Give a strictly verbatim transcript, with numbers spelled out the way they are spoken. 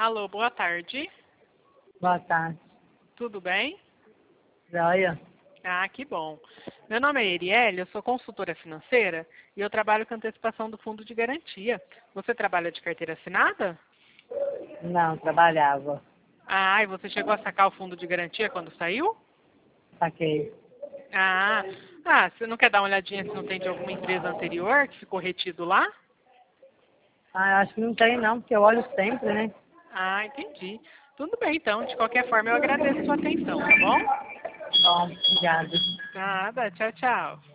Alô, boa tarde. Boa tarde. Tudo bem? Joia? Ah, que bom. Meu nome é Erielle, eu sou consultora financeira e eu trabalho com antecipação do fundo de garantia. Você trabalha de carteira assinada? Não, trabalhava. Ah, e você chegou a sacar o fundo de garantia quando saiu? Saquei. Ah, ah, você não quer dar uma olhadinha se não tem de alguma empresa anterior que ficou retido lá? Ah, eu acho que não tem não, porque eu olho sempre, né? Ah, entendi. Tudo bem, então. De qualquer forma, eu agradeço a sua atenção, tá bom? Bom, obrigada. Nada, tchau, tchau.